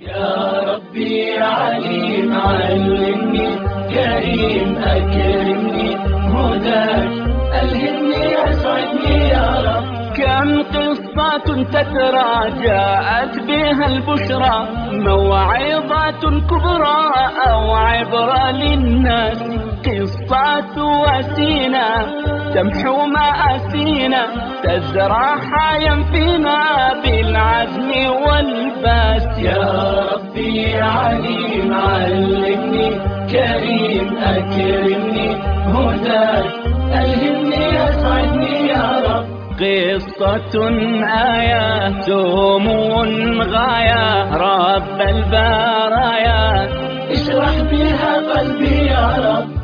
يا ربي يا عليم علمني، كريم أكرمني، هداك ألهمني أسعدني يا رب. كم قصة تترى جاءت بها البشرى، موعظة كبرى أو عبرة للناس، قصة وسينا تمحو مآسينا، تزرع حيا فينا بالعزم والباس. يا ربي يا عليم علمني، كريم أكرمني، هداك ألهمني أسعدني يا رب. قصة آيات غاية رب البرايا، اشرح بها قلبي يا رب.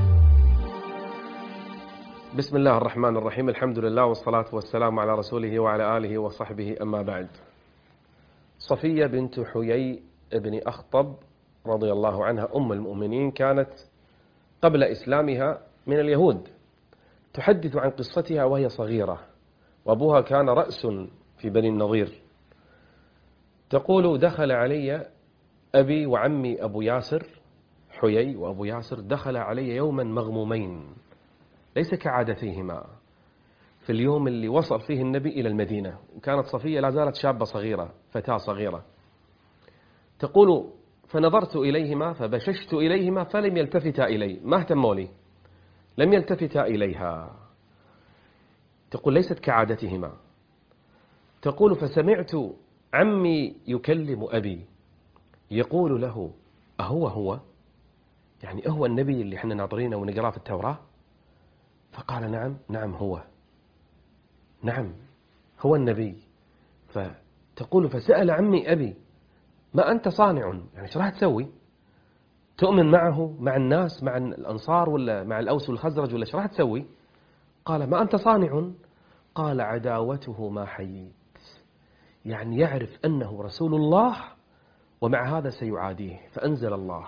بسم الله الرحمن الرحيم. الحمد لله والصلاة والسلام على رسوله وعلى آله وصحبه، أما بعد. صفية بنت حيي ابن أخطب رضي الله عنها أم المؤمنين كانت قبل إسلامها من اليهود، تحدث عن قصتها وهي صغيرة، وأبوها كان رأس في بني النضير. تقول: دخل علي أبي وعمي أبو ياسر، حيي وأبو ياسر، دخل علي يوما مغمومين ليس كعادتيهما في اليوم اللي وصل فيه النبي إلى المدينة، وكانت صفية لا زالت شابة صغيرة، فتاة صغيرة. تقول: فنظرت إليهما فبششت إليهما فلم يلتفتا إلي، ما اهتموا لي، لم يلتفتا إليها. تقول: ليست كعادتهما. تقول: فسمعت عمي يكلم أبي يقول له: أهو يعني أهو النبي اللي احنا ناظرينه ونقراه في التوراة؟ فقال: نعم هو النبي. فتقول: فسأل عمي أبي: ما أنت صانع؟ يعني ايش راح تسوي؟ تؤمن معه مع الناس، مع الأنصار ولا مع الأوس والخزرج، ولا ايش راح تسوي؟ قال: ما أنت صانع؟ قال: عداوته ما حييت، يعني يعرف أنه رسول الله ومع هذا سيعاديه. فأنزل الله: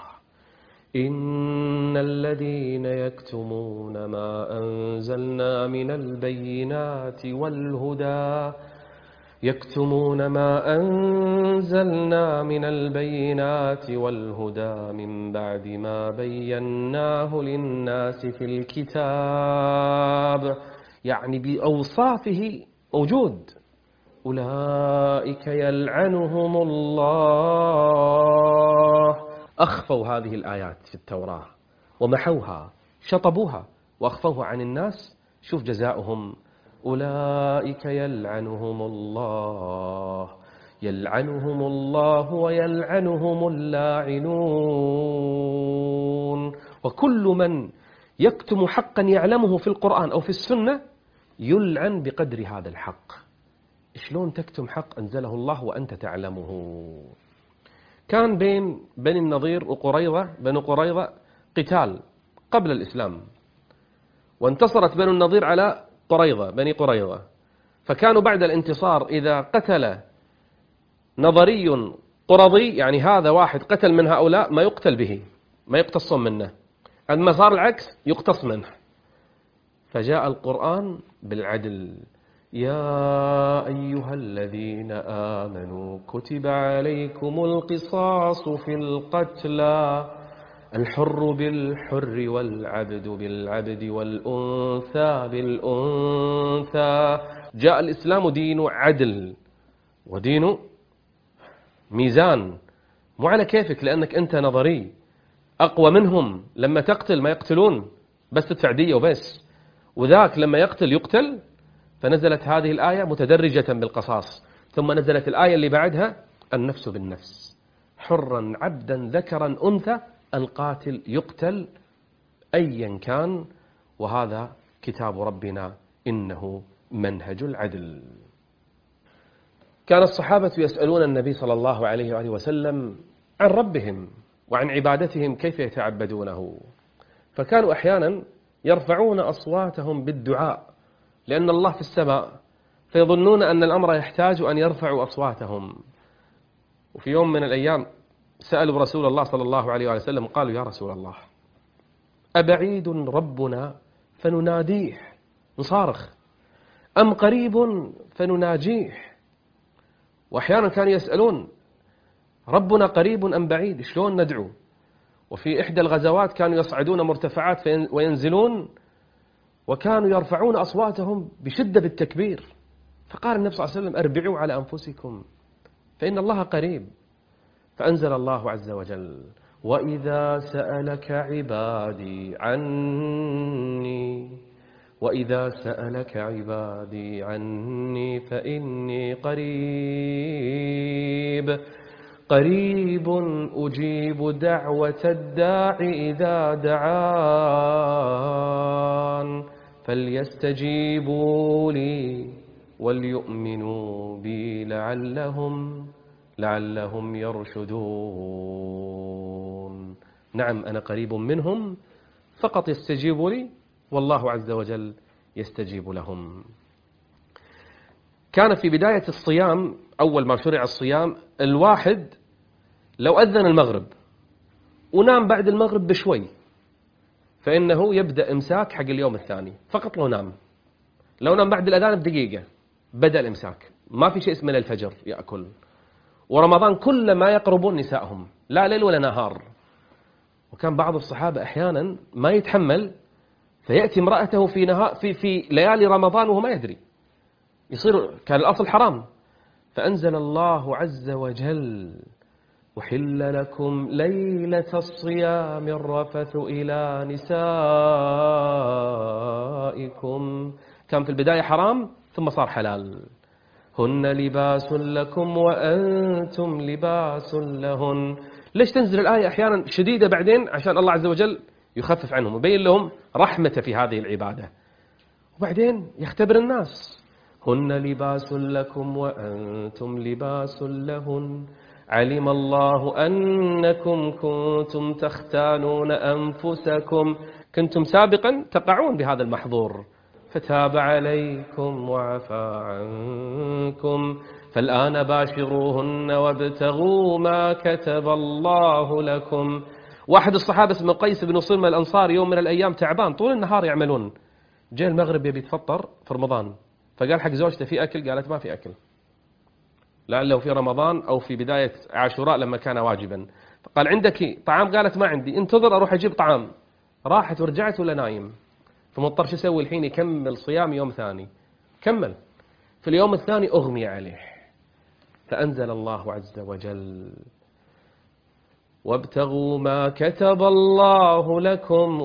إن الذين يكتمون ما أنزلنا من البينات والهدى، يكتمون ما أنزلنا من البينات والهدى من بعد ما بيناه للناس في الكتاب، يعني بأوصافه موجود. أولئك يلعنهم الله. أخفوا هذه الآيات في التوراة ومحوها، شطبوها وأخفوها عن الناس. شوف جزاؤهم: أولئك يلعنهم الله ويلعنهم اللاعنون. وكل من يكتم حقا يعلمه في القرآن أو في السنة يلعن بقدر هذا الحق. شلون تكتم حق أنزله الله وأنت تعلمه؟ كان بين بني النضير وقريظة، بنو قريظة، قتال قبل الإسلام، وانتصرت بنو النضير على قريظة، بني قريظة. فكانوا بعد الانتصار إذا قتل نضري قرظي، يعني هذا واحد قتل من هؤلاء، ما يقتل به، ما يقتصون منه. عندما صار العكس يقتص منه. فجاء القرآن بالعدل: يا أيها الذين آمنوا كتب عليكم القصاص في القتلى، الحر بالحر والعبد بالعبد والأنثى بالأنثى. جاء الإسلام دين عدل ودين ميزان، مو على كيفك لأنك أنت نظري أقوى منهم. لما تقتل ما يقتلون، بس تدفع دية وبس، وذاك لما يقتل يقتل. فنزلت هذه الآية متدرجة بالقصاص، ثم نزلت الآية اللي بعدها: النفس بالنفس، حرا عبدا ذكرا أنثى، القاتل يقتل أيا كان. وهذا كتاب ربنا، إنه منهج العدل. كان الصحابة يسألون النبي صلى الله عليه وآله وسلم عن ربهم وعن عبادتهم، كيف يتعبدونه. فكانوا أحيانا يرفعون أصواتهم بالدعاء لأن الله في السماء، فيظنون أن الأمر يحتاج أن يرفعوا أصواتهم. وفي يوم من الأيام سألوا رسول الله صلى الله عليه وسلم، قالوا: يا رسول الله، أبعيد ربنا فنناديه نصارخ، أم قريب فنناجيه؟ وأحيانا كانوا يسألون: ربنا قريب أم بعيد؟ شلون ندعو؟ وفي إحدى الغزوات كانوا يصعدون مرتفعات وينزلون، وكانوا يرفعون أصواتهم بشدة بالتكبير. فقال النبي صلى الله عليه وسلم: أربعوا على أنفسكم فإن الله قريب. فأنزل الله عز وجل: وإذا سألك عبادي عني فإني قريب أجيب دعوة الداع إذا دعان فليستجيبوا لي وليؤمنوا بي لعلهم يرشدون. نعم، أنا قريب منهم، فقط يستجيبوا لي والله عز وجل يستجيب لهم. كان في بداية الصيام، أول ما شرع الصيام، الواحد لو أذن المغرب ونام بعد المغرب بشوي فإنه يبدأ إمساك حق اليوم الثاني، فقط لو نام بعد الأذان بدقيقة بدأ الإمساك، ما في شيء اسمه للفجر يأكل. ورمضان كل ما يقربون نسائهم، لا ليل ولا نهار. وكان بعض الصحابة أحيانا ما يتحمل فيأتي امرأته في ليالي رمضان وهو ما يدري، كان الأصل حرام. فأنزل الله عز وجل: أحل لكم ليلة الصيام الرفث إلى نسائكم. كان في البداية حرام ثم صار حلال. هن لباس لكم وأنتم لباس لهن. ليش تنزل الآية أحيانا شديدة بعدين؟ عشان الله عز وجل يخفف عنهم ويبين لهم رحمته في هذه العبادة، وبعدين يختبر الناس. هن لباس لكم وأنتم لباس لهن علم الله أنكم كنتم تختانون أنفسكم، كنتم سابقا تقعون بهذا المحظور، فتاب عليكم وعفى عنكم فالآن باشروهن وابتغوا ما كتب الله لكم. واحد الصحابة اسمه قيس بن صلمة الأنصاري يوم من الأيام تعبان طول النهار يعملون، جاء المغرب يبي يتفطر في رمضان، فقال حق زوجته: في أكل؟ قالت: ما في أكل، لعله في رمضان أو في بداية عاشوراء لما كان واجبا. فقال: عندك طعام؟ قالت: ما عندي. انتظر أروح أجيب طعام. راحت ورجعت ولا نايم، فمضطر شو يسوي الحين؟ يكمل صيام يوم ثاني. كمل في اليوم الثاني أغمي عليه، فأنزل الله عز وجل: وابتغوا ما كتب الله لكم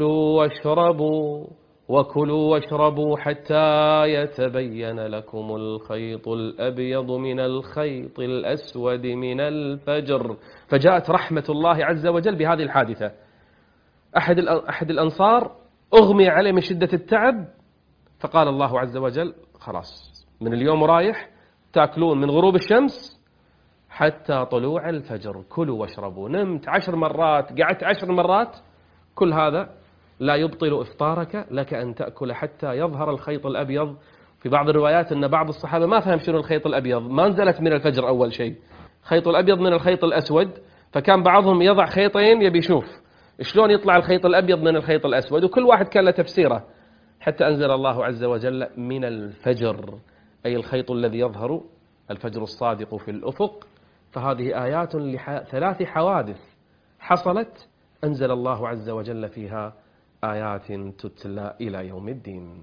وكلوا واشربوا حتى يتبين لكم الخيط الأبيض من الخيط الأسود من الفجر. فجاءت رحمة الله عز وجل بهذه الحادثة. أحد الأنصار أغمي عليه من شدة التعب، فقال الله عز وجل: خلاص من اليوم رايح تأكلون من غروب الشمس حتى طلوع الفجر، كلوا واشربوا. نمت 10 مرات، قعدت 10 مرات، كل هذا لا يبطل إفطارك، لك أن تأكل حتى يظهر الخيط الأبيض. في بعض الروايات أن بعض الصحابة ما فهم شنو الخيط الأبيض، ما نزلت من الفجر أول شيء، خيط الأبيض من الخيط الأسود، فكان بعضهم يضع خيطين يبي يشوف شلون يطلع الخيط الأبيض من الخيط الأسود، وكل واحد كان له تفسيره، حتى أنزل الله عز وجل: من الفجر، أي الخيط الذي يظهر، الفجر الصادق في الأفق. فهذه آيات ل3 حوادث حصلت أنزل الله عز وجل فيها آيات تتلى إلى يوم الدين.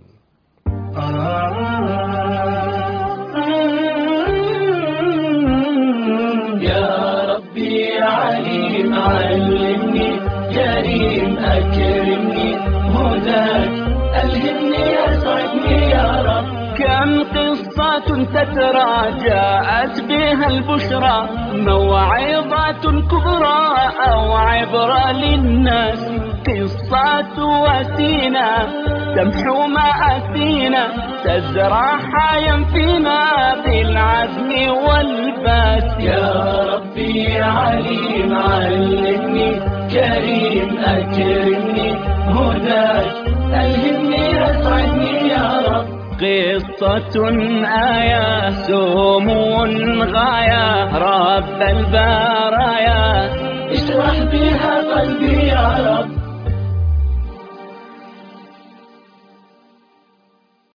يا ربي يا عليم علمني، كريم أكرمني، هداك ألهمني أسعدني يا رب. كم قصة تترى جاءت بها البشرى، موعظة كبرى أو عبرة للناس، قصة وسينا تمحو مآسينا، تزرع حيا فينا بالعزم والباس. يا ربي يا عليم علمني، كريم أكرمني، هداك ألهمني أسعدني يا رب. قصة آية سمو غاية، رب البرايا اشرح بها قلبي يا رب.